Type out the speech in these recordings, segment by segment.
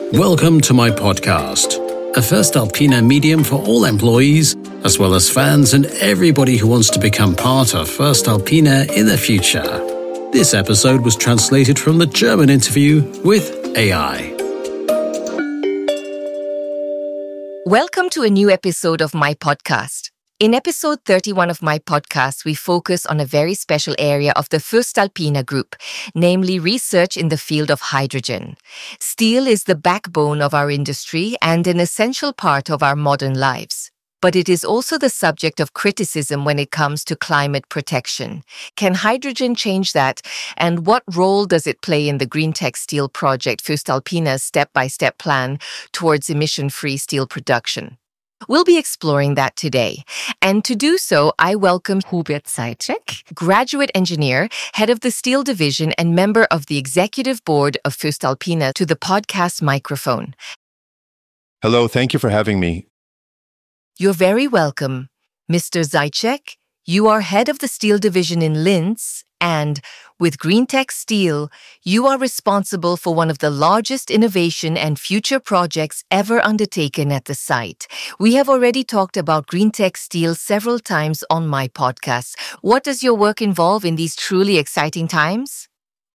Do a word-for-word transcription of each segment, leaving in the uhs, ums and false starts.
Welcome to my podcast, a voestalpine medium for all employees, as well as fans and everybody who wants to become part of voestalpine in the future. This episode was translated from the German interview with A I. Welcome to a new episode of my podcast. In episode thirty-one of my podcast, we focus on a very special area of the voestalpine Group, namely research in the field of hydrogen. Steel is the backbone of our industry and an essential part of our modern lives. But it is also the subject of criticism when it comes to climate protection. Can hydrogen change that? And what role does it play in the Greentech Steel project, voestalpine's step-by-step plan towards emission-free steel production? We'll be exploring that today. And to do so, I welcome Hubert Zaitschek, graduate engineer, head of the steel division, and member of the executive board of voestalpine, to the podcast microphone. Hello, thank you for having me. You're very welcome. Mister Zaitschek, you are head of the steel division in Linz, and with Greentech Steel, you are responsible for one of the largest innovation and future projects ever undertaken at the site. We have already talked about Greentech Steel several times on my podcast. What does your work involve in these truly exciting times?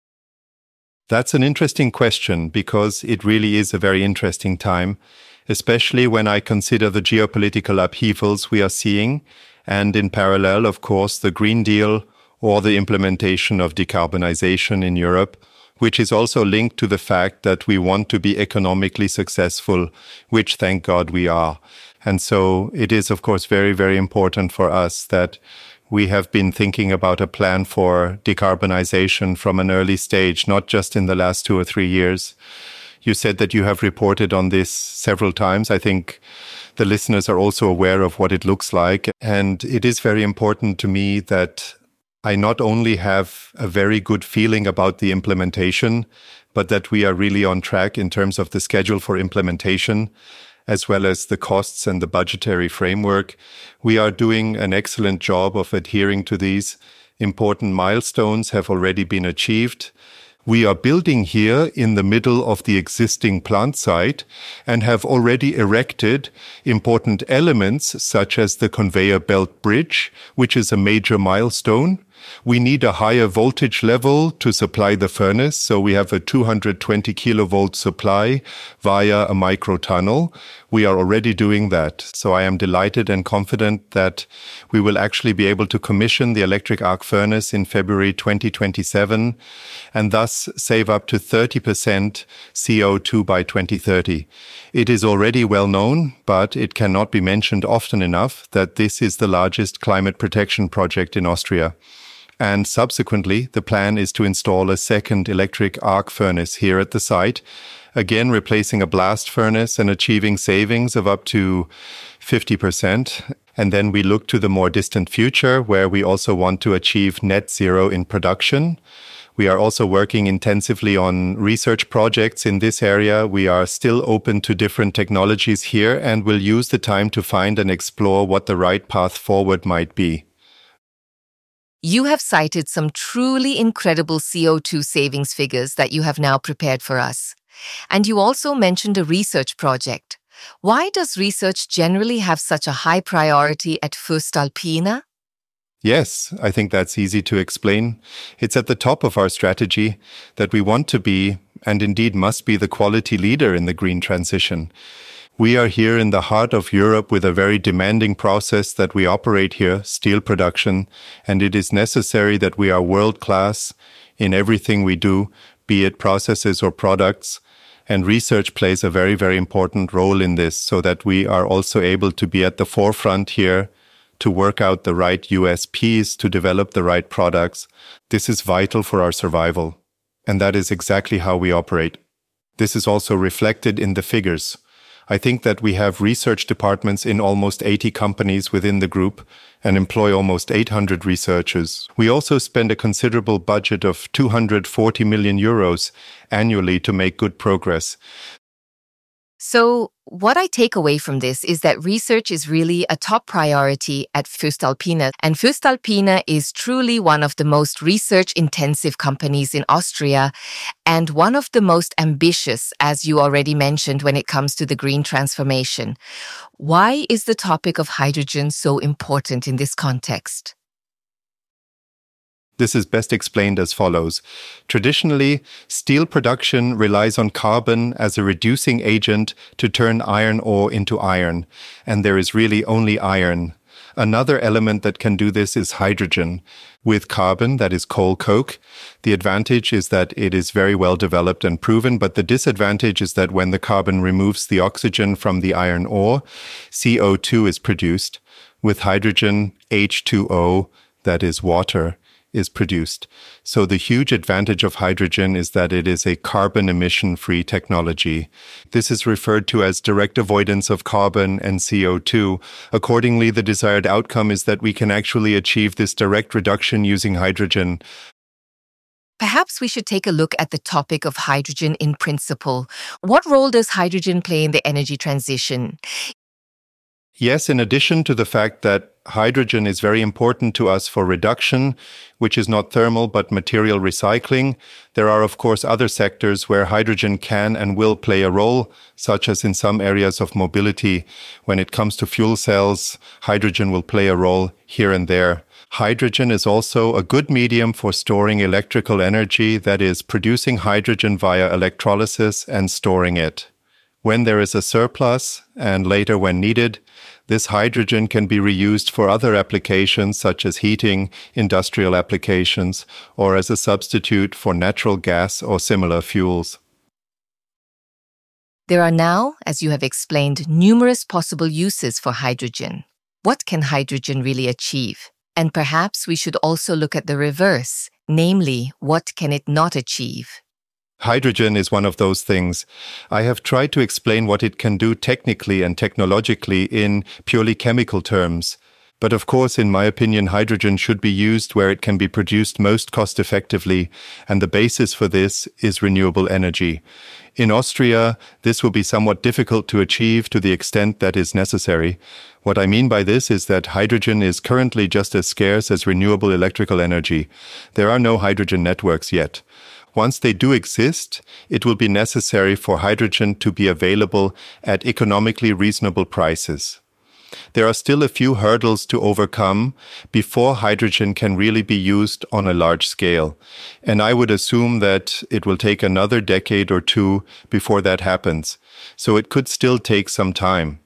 That's an interesting question because it really is a very interesting time, especially when I consider the geopolitical upheavals we are seeing, and in parallel, of course, the Green Deal or the implementation of decarbonization in Europe, which is also linked to the fact that we want to be economically successful, which thank God we are. And so it is, of course, very, very important for us that we have been thinking about a plan for decarbonization from an early stage, not just in the last two or three years. You said that you have reported on this several times. I think the listeners are also aware of what it looks like. And it is very important to me that I not only have a very good feeling about the implementation, but that we are really on track in terms of the schedule for implementation, as well as the costs and the budgetary framework. We are doing an excellent job of adhering to these. Important milestones have already been achieved. We are building here in the middle of the existing plant site and have already erected important elements such as the conveyor belt bridge, which is a major milestone. We need a higher voltage level to supply the furnace, so we have a two hundred twenty kilovolt supply via a micro tunnel. We are already doing that, so I am delighted and confident that we will actually be able to commission the electric arc furnace in February twenty twenty-seven and thus save up to thirty percent C O two by twenty thirty. It is already well known, but it cannot be mentioned often enough that this is the largest climate protection project in Austria. And subsequently, the plan is to install a second electric arc furnace here at the site, again replacing a blast furnace and achieving savings of up to fifty percent. And then we look to the more distant future, where we also want to achieve net zero in production. We are also working intensively on research projects in this area. We are still open to different technologies here and will use the time to find and explore what the right path forward might be. You have cited some truly incredible C O two savings figures that you have now prepared for us. And you also mentioned a research project. Why does research generally have such a high priority at voestalpine? Yes, I think that's easy to explain. It's at the top of our strategy that we want to be, and indeed must be, the quality leader in the green transition. We are here in the heart of Europe with a very demanding process that we operate here, steel production, and it is necessary that we are world-class in everything we do, be it processes or products, and research plays a very, very important role in this so that we are also able to be at the forefront here to work out the right U S Ps, to develop the right products. This is vital for our survival, and that is exactly how we operate. This is also reflected in the figures. I think that we have research departments in almost eighty companies within the group and employ almost eight hundred researchers. We also spend a considerable budget of two hundred forty million euros annually to make good progress. So, what I take away from this is that research is really a top priority at voestalpine, and voestalpine is truly one of the most research-intensive companies in Austria and one of the most ambitious, as you already mentioned, when it comes to the green transformation. Why is the topic of hydrogen so important in this context? This is best explained as follows. Traditionally, steel production relies on carbon as a reducing agent to turn iron ore into iron, and there is really only iron. Another element that can do this is hydrogen. With carbon, that is coal coke, the advantage is that it is very well developed and proven, but the disadvantage is that when the carbon removes the oxygen from the iron ore, C O two is produced. With hydrogen, H two O, that is water, is produced. So the huge advantage of hydrogen is that it is a carbon emission-free technology. This is referred to as direct avoidance of carbon and C O two. Accordingly, the desired outcome is that we can actually achieve this direct reduction using hydrogen. Perhaps we should take a look at the topic of hydrogen in principle. What role does hydrogen play in the energy transition? Yes, in addition to the fact that hydrogen is very important to us for reduction, which is not thermal but material recycling, there are of course other sectors where hydrogen can and will play a role, such as in some areas of mobility. When it comes to fuel cells, hydrogen will play a role here and there. Hydrogen is also a good medium for storing electrical energy, that is, producing hydrogen via electrolysis and storing it. When there is a surplus, and later when needed, this hydrogen can be reused for other applications such as heating, industrial applications, or as a substitute for natural gas or similar fuels. There are now, as you have explained, numerous possible uses for hydrogen. What can hydrogen really achieve? And perhaps we should also look at the reverse, namely, what can it not achieve? Hydrogen is one of those things. I have tried to explain what it can do technically and technologically in purely chemical terms. But of course, in my opinion, hydrogen should be used where it can be produced most cost-effectively, and the basis for this is renewable energy. In Austria, this will be somewhat difficult to achieve to the extent that is necessary. What I mean by this is that hydrogen is currently just as scarce as renewable electrical energy. There are no hydrogen networks yet. Once they do exist, it will be necessary for hydrogen to be available at economically reasonable prices. There are still a few hurdles to overcome before hydrogen can really be used on a large scale. And I would assume that it will take another decade or two before that happens. So it could still take some time.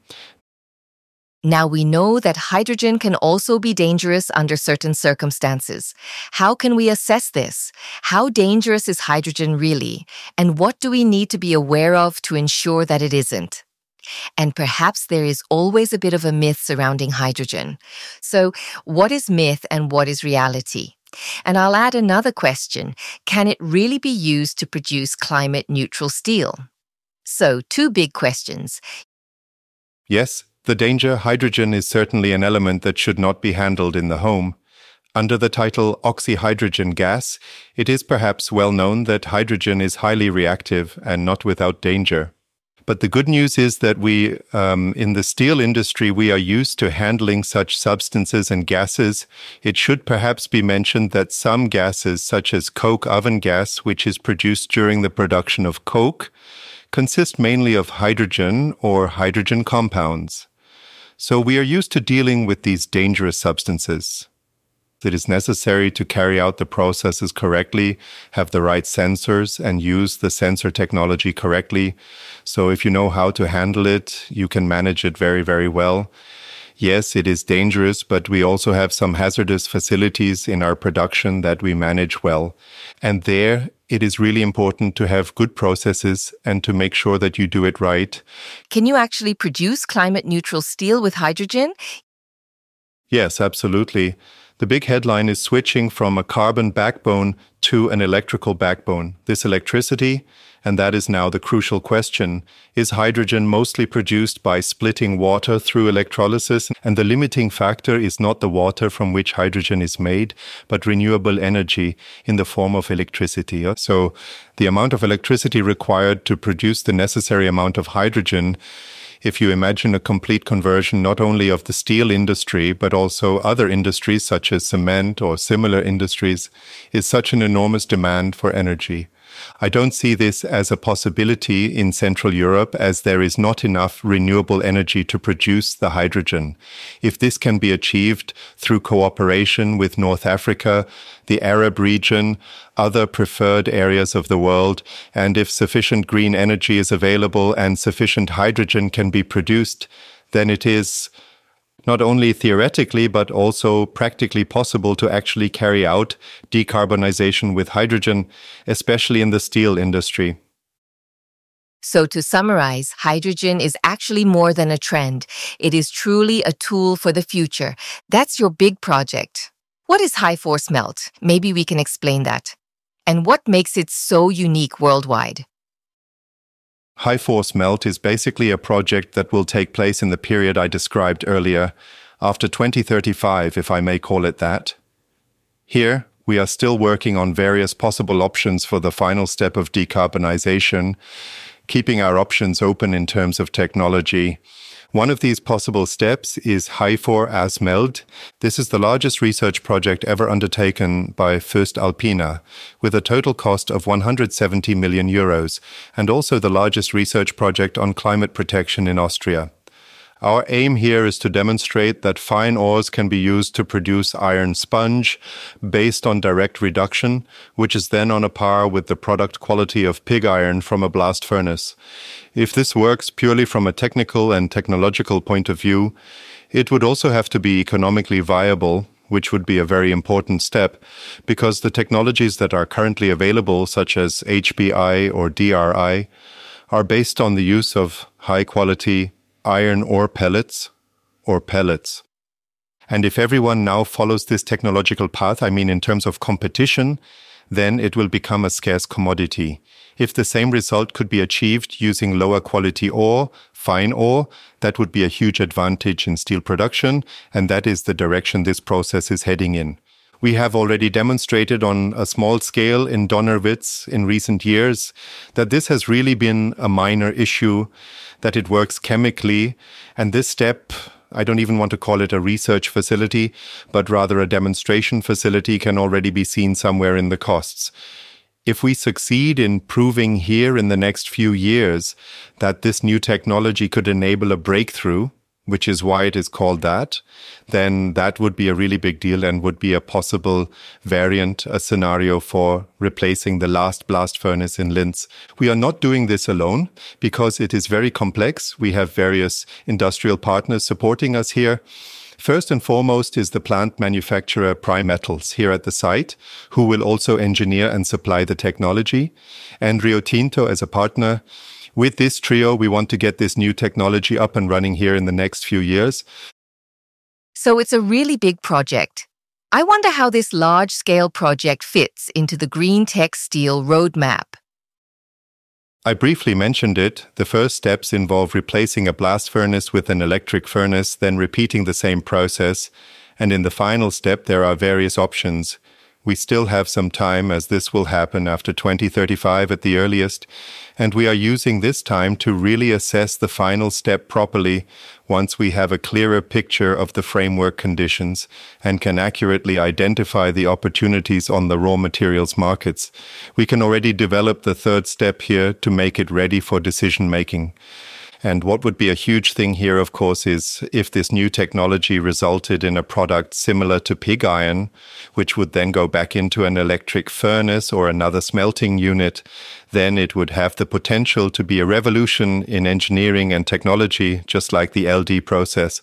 Now we know that hydrogen can also be dangerous under certain circumstances. How can we assess this? How dangerous is hydrogen really? And what do we need to be aware of to ensure that it isn't? And perhaps there is always a bit of a myth surrounding hydrogen. So, what is myth and what is reality? And I'll add another question. Can it really be used to produce climate-neutral steel? So, two big questions. Yes, the danger hydrogen is certainly an element that should not be handled in the home. Under the title oxyhydrogen gas, it is perhaps well known that hydrogen is highly reactive and not without danger. But the good news is that we, um, in the steel industry, we are used to handling such substances and gases. It should perhaps be mentioned that some gases, such as coke oven gas, which is produced during the production of coke, consist mainly of hydrogen or hydrogen compounds. So we are used to dealing with these dangerous substances. It is necessary to carry out the processes correctly, have the right sensors, and use the sensor technology correctly. So if you know how to handle it, you can manage it very, very well. Yes, it is dangerous, but we also have some hazardous facilities in our production that we manage well. And there, it is really important to have good processes and to make sure that you do it right. Can you actually produce climate-neutral steel with hydrogen? Yes, absolutely. The big headline is switching from a carbon backbone to an electrical backbone. This electricity, and that is now the crucial question, is hydrogen mostly produced by splitting water through electrolysis, and the limiting factor is not the water from which hydrogen is made, but renewable energy in the form of electricity. So the amount of electricity required to produce the necessary amount of hydrogen, if you imagine a complete conversion not only of the steel industry, but also other industries such as cement or similar industries, is such an enormous demand for energy. I don't see this as a possibility in Central Europe, as there is not enough renewable energy to produce the hydrogen. If this can be achieved through cooperation with North Africa, the Arab region, other preferred areas of the world, and if sufficient green energy is available and sufficient hydrogen can be produced, then it is not only theoretically, but also practically possible to actually carry out decarbonization with hydrogen, especially in the steel industry. So to summarize, hydrogen is actually more than a trend. It is truly a tool for the future. That's your big project. What is high-force melt? Maybe we can explain that. And what makes it so unique worldwide? High-force melt is basically a project that will take place in the period I described earlier, after twenty thirty-five, if I may call it that. Here, we are still working on various possible options for the final step of decarbonization, keeping our options open in terms of technology. One of these possible steps is HYFOR-ASMELT. This is the largest research project ever undertaken by voestalpine, with a total cost of one hundred seventy million euros, and also the largest research project on climate protection in Austria. Our aim here is to demonstrate that fine ores can be used to produce iron sponge based on direct reduction, which is then on a par with the product quality of pig iron from a blast furnace. If this works purely from a technical and technological point of view, it would also have to be economically viable, which would be a very important step, because the technologies that are currently available, such as H B I or D R I, are based on the use of high-quality iron ore pellets or pellets. And if everyone now follows this technological path, I mean in terms of competition, then it will become a scarce commodity. If the same result could be achieved using lower quality ore, fine ore, that would be a huge advantage in steel production, and that is the direction this process is heading in. We have already demonstrated on a small scale in Donnerwitz in recent years that this has really been a minor issue, that it works chemically, and this step, I don't even want to call it a research facility, but rather a demonstration facility, can already be seen somewhere in the costs. If we succeed in proving here in the next few years that this new technology could enable a breakthrough, which is why it is called that, then that would be a really big deal and would be a possible variant, a scenario for replacing the last blast furnace in Linz. We are not doing this alone because it is very complex. We have various industrial partners supporting us here. First and foremost is the plant manufacturer Primetals here at the site, who will also engineer and supply the technology, and Rio Tinto as a partner. With this trio, we want to get this new technology up and running here in the next few years. So it's a really big project. I wonder how this large-scale project fits into the Green Tech Steel roadmap. I briefly mentioned it. The first steps involve replacing a blast furnace with an electric furnace, then repeating the same process. And in the final step, there are various options. We still have some time, as this will happen after twenty thirty-five at the earliest, and we are using this time to really assess the final step properly once we have a clearer picture of the framework conditions and can accurately identify the opportunities on the raw materials markets. We can already develop the third step here to make it ready for decision-making. And what would be a huge thing here, of course, is if this new technology resulted in a product similar to pig iron, which would then go back into an electric furnace or another smelting unit, then it would have the potential to be a revolution in engineering and technology, just like the L D process.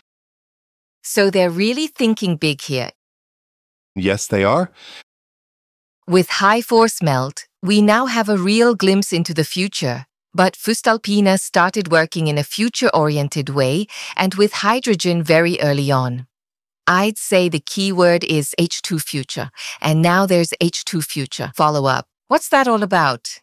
So they're really thinking big here. Yes, they are. With high-force melt, we now have a real glimpse into the future. But voestalpine started working in a future-oriented way and with hydrogen very early on. I'd say the key word is H two Future. And now there's H two Future follow-up. What's that all about?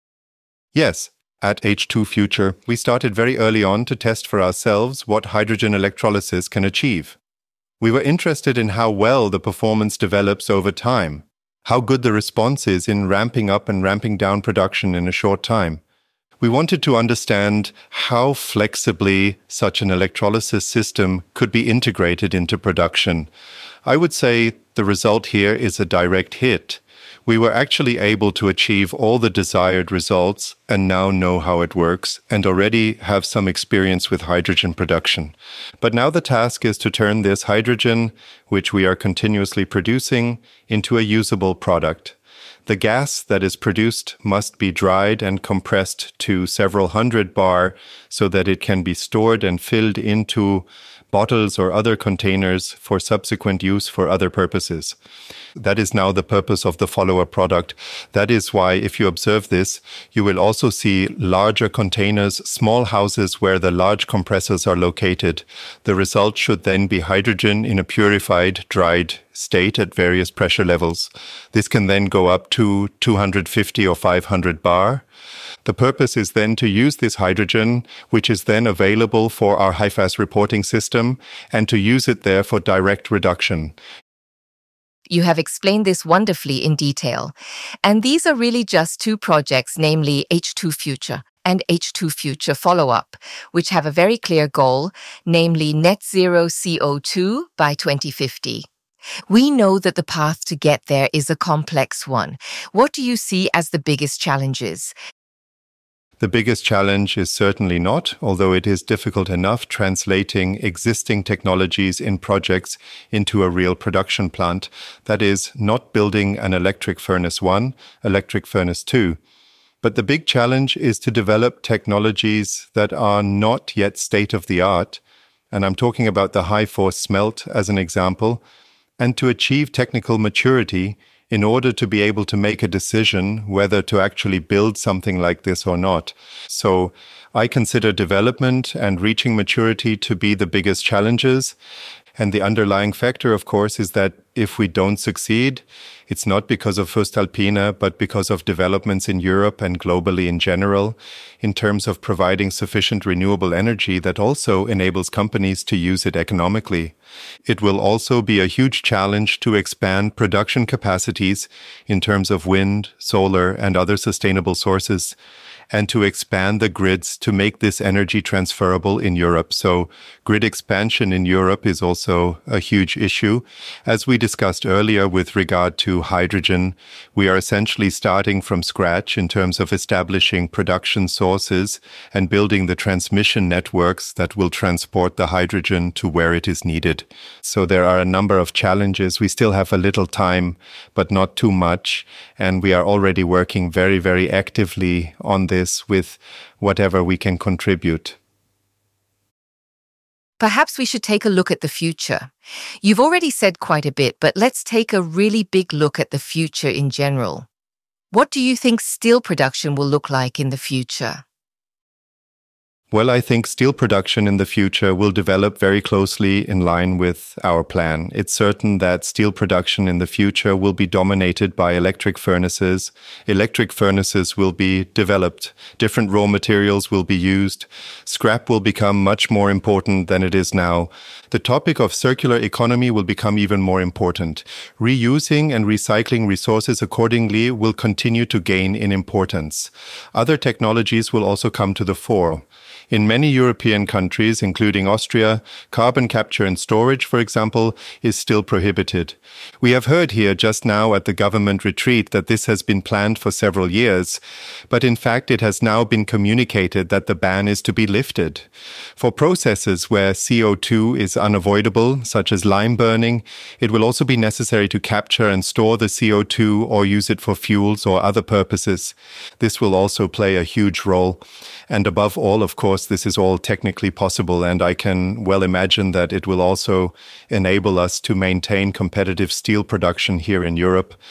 Yes, at H two Future, we started very early on to test for ourselves what hydrogen electrolysis can achieve. We were interested in how well the performance develops over time, how good the response is in ramping up and ramping down production in a short time. We wanted to understand how flexibly such an electrolysis system could be integrated into production. I would say the result here is a direct hit. We were actually able to achieve all the desired results and now know how it works and already have some experience with hydrogen production. But now the task is to turn this hydrogen, which we are continuously producing, into a usable product. The gas that is produced must be dried and compressed to several hundred bar so that it can be stored and filled into bottles or other containers for subsequent use for other purposes. That is now the purpose of the follower product. That is why, if you observe this, you will also see larger containers, small houses where the large compressors are located. The result should then be hydrogen in a purified, dried state at various pressure levels. This can then go up to two hundred fifty or five hundred bar. The purpose is then to use this hydrogen, which is then available for our HIFAS reporting system, and to use it there for direct reduction. You have explained this wonderfully in detail. And these are really just two projects, namely H two Future and H two Future Follow-up, which have a very clear goal, namely net zero C O two by twenty fifty. We know that the path to get there is a complex one. What do you see as the biggest challenges? The biggest challenge is certainly not, although it is difficult enough, translating existing technologies in projects into a real production plant. That is, not building an electric furnace one, electric furnace two. But the big challenge is to develop technologies that are not yet state-of-the-art, and I'm talking about the high-force smelt as an example, and to achieve technical maturity in order to be able to make a decision whether to actually build something like this or not. So I consider development and reaching maturity to be the biggest challenges. And the underlying factor, of course, is that if we don't succeed, it's not because of voestalpine, but because of developments in Europe and globally in general, in terms of providing sufficient renewable energy that also enables companies to use it economically. It will also be a huge challenge to expand production capacities in terms of wind, solar, and other sustainable sources, and to expand the grids to make this energy transferable in Europe. So grid expansion in Europe is also a huge issue. As we discussed earlier with regard to hydrogen, we are essentially starting from scratch in terms of establishing production sources and building the transmission networks that will transport the hydrogen to where it is needed. So there are a number of challenges. We still have a little time, but not too much. And we are already working very, very actively on this with whatever we can contribute. Perhaps we should take a look at the future. You've already said quite a bit, but let's take a really big look at the future in general. What do you think steel production will look like in the future? Well, I think steel production in the future will develop very closely in line with our plan. It's certain that steel production in the future will be dominated by electric furnaces. Electric furnaces will be developed. Different raw materials will be used. Scrap will become much more important than it is now. The topic of circular economy will become even more important. Reusing and recycling resources accordingly will continue to gain in importance. Other technologies will also come to the fore. In many European countries, including Austria, carbon capture and storage, for example, is still prohibited. We have heard here just now at the government retreat that this has been planned for several years, but in fact it has now been communicated that the ban is to be lifted. For processes where C O two is unavoidable, such as lime burning, it will also be necessary to capture and store the C O two or use it for fuels or other purposes. This will also play a huge role. And above all, of course, this is all technically possible, and I can well imagine that it will also enable us to maintain competitive steel production here in Europe.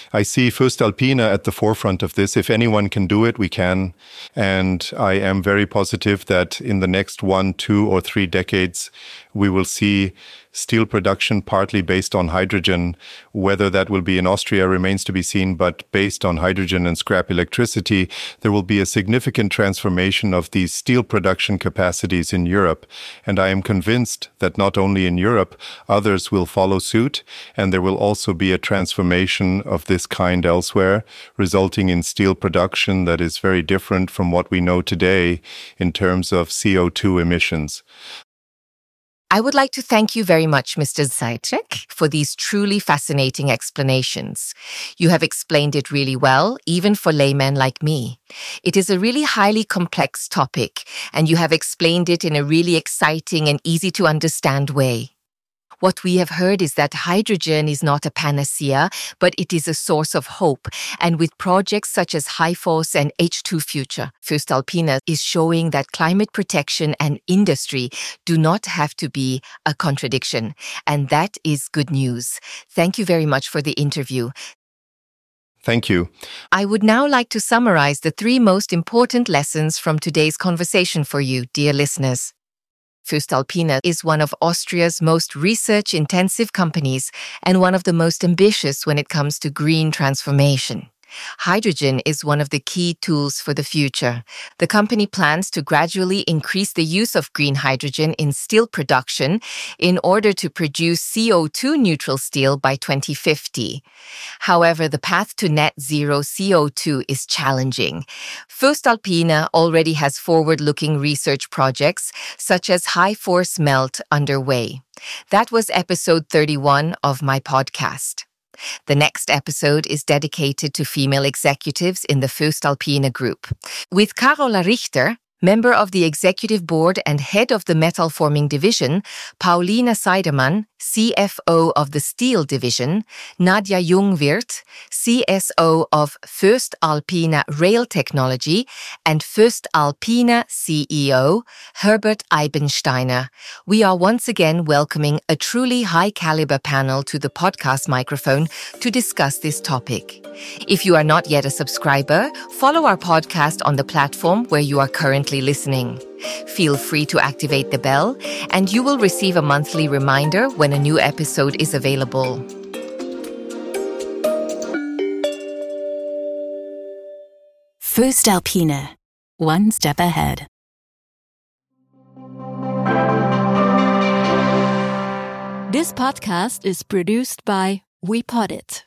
I see voestalpine at the forefront of this. If anyone can do it, we can. And I am very positive that in the next one, two, or three decades, we will see steel production partly based on hydrogen. Whether that will be in Austria remains to be seen, but based on hydrogen and scrap electricity, there will be a significant transformation of these steel production capacities in Europe. And I am convinced that not only in Europe, others will follow suit, and there will also be a transformation of this kind elsewhere, resulting in steel production that is very different from what we know today in terms of C O two emissions. I would like to thank you very much, Mister Zaitschek, for these truly fascinating explanations. You have explained it really well, even for laymen like me. It is a really highly complex topic, and you have explained it in a really exciting and easy to understand way. What we have heard is that hydrogen is not a panacea, but it is a source of hope. And with projects such as HYFOS and H two Future, voestalpine is showing that climate protection and industry do not have to be a contradiction. And that is good news. Thank you very much for the interview. Thank you. I would now like to summarize the three most important lessons from today's conversation for you, dear listeners. voestalpine is one of Austria's most research-intensive companies and one of the most ambitious when it comes to green transformation. Hydrogen is one of the key tools for the future. The company plans to gradually increase the use of green hydrogen in steel production in order to produce C O two neutral steel by twenty fifty. However, the path to net zero C O two is challenging. voestalpine already has forward-looking research projects such as HYFOS Melt underway. That was episode thirty-one of my podcast. The next episode is dedicated to female executives in the voestalpine Group. With Carola Richter, member of the executive board and head of the metal forming division, Paulina Seidemann, C F O of the steel division, Nadja Jungwirth, C S O of voestalpine Rail Technology, and voestalpine C E O, Herbert Eibensteiner. We are once again welcoming a truly high-caliber panel to the podcast microphone to discuss this topic. If you are not yet a subscriber, follow our podcast on the platform where you are currently listening. Feel free to activate the bell, and you will receive a monthly reminder when a new episode is available. voestalpine, one step ahead. This podcast is produced by We Pod It.